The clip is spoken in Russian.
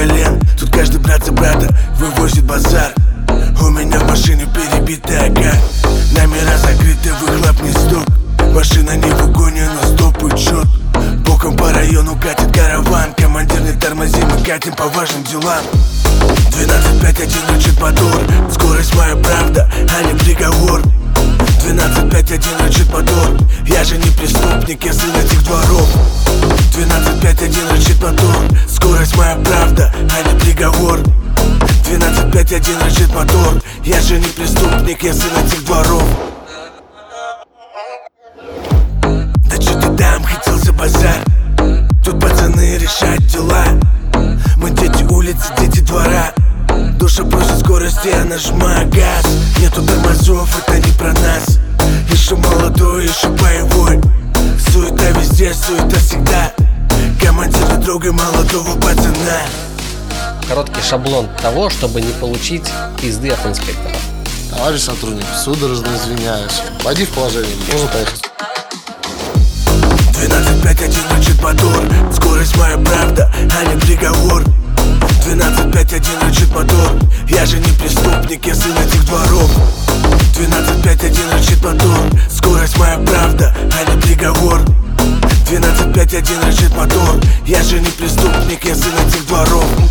колен. Тут каждый брат за брата вывозит базар. У меня в машине перебитая гар. Номера закрыты, выхлоп не стук. Машина не в угоне, но стопает счет. Боком по району катит караван. Командир, не тормози, мы катим по важным делам. 12.5.1 рычит мотор. Скорость моя правда, а не приговор. 12.5.1 рычит мотор. Я же не преступник, я сын этих дворов. 12.5.1 рычит мотор. Скорость моя правда, а не приговор. 12.5.1 рычит мотор. Я же не преступник, я сын этих дворов. Да чё ты там, хотел за базар? Тут пацаны решают дела. Мы дети улицы, дети двора. Душа просит скорости, я нажимаю газ. Нету тормозов, это не про нас. Еще молодой, еще боевой. Суета везде, суета всегда. Командир не трогай молодого пацана. Короткий шаблон того, чтобы не получить пизды от инспектора. Товарищ сотрудник, судорожно извиняюсь. Войди в положение, можно поехать. 12.5.1 рычит мотор. Скорость моя правда, а не приговор. 12.5.1 рычит мотор. Я же не преступник, я сын этих дворов. 12.5.1 рычит мотор. Скорость моя правда, а не приговор. 12.5.1 рычит мотор. Я же не преступник, я сын этих дворов.